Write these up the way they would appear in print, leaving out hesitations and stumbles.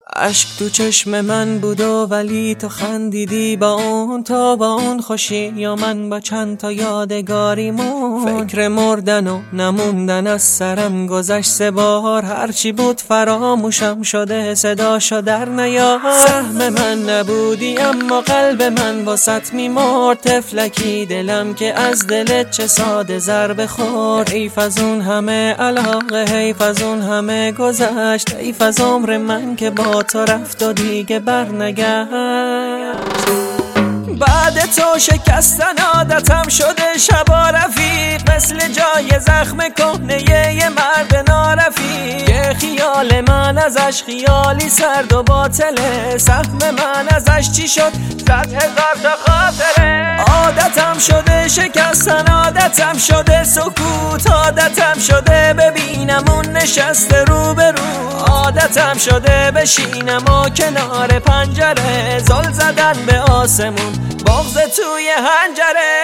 اشک تو چشم من بود و ولی تو خندیدی با اون، تو با اون خوشی یا من با چند تا یادگاریمون. فکر مردن و نموندن از سرم گذشت 3 بار، هرچی بود فراموشم شده صداشو در نیار. سهم من نبودی اما قلب من واسط میمرد، طفلکی دلم که از دلت چه ساده ضربه خورد. حیف از اون همه علاقه، حیف از اون همه گذشت، حیف از عمر من که با تو رفت و دیگه برنگشت. بعد تو شکستن عادتم شده شبا رفیق، مثل جای زخم کهنه یه مرد نارفیق. یه خیال من ازش خیالی سرد و باطله، سهم من ازش چی شد 100,000 تا خاطره. عادتم شده شکستن، عادتم شده سکوت، عادتم شده ببینم اون نشسته روبرو، عادتم شده بشینم و کنار پنجره، زل زدن به آسمون، بغض توی حنجره.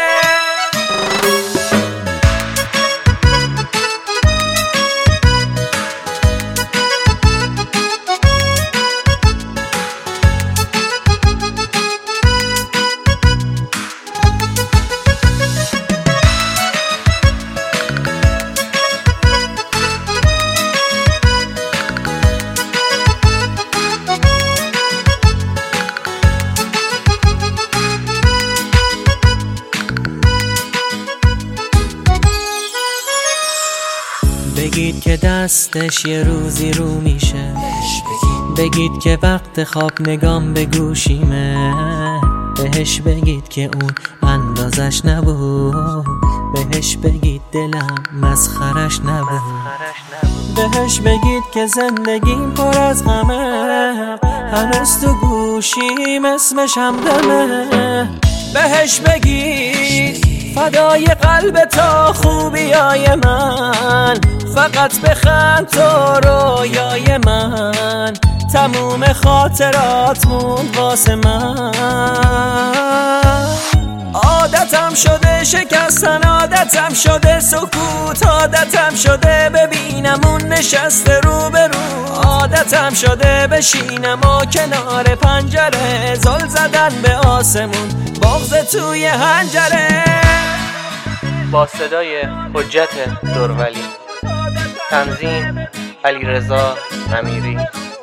بگید که دستش یه روزی رو میشه، بگید که وقت خواب نگام به گوشیمه، بهش بگید که اون اندازش نبود، بهش بگید دلم مسخرش نبود، بهش بگید که زندگیم پر از غمه، هنوز تو گوشیم اسمش همدمه. بهش بگید فدای قلب تا خوبیای من، فقط بخند تو رویای من، تموم خاطرات موند واسه من. عادتم شده شکستن، عادتم شده سکوت، عادتم شده ببینم اون نشسته روبرو، عادتم شده بشینم و کنار پنجره، زل زدن به آسمون، بغض توی حنجره. با صدای حجت دورولی، تنظیم علیرضا امیری.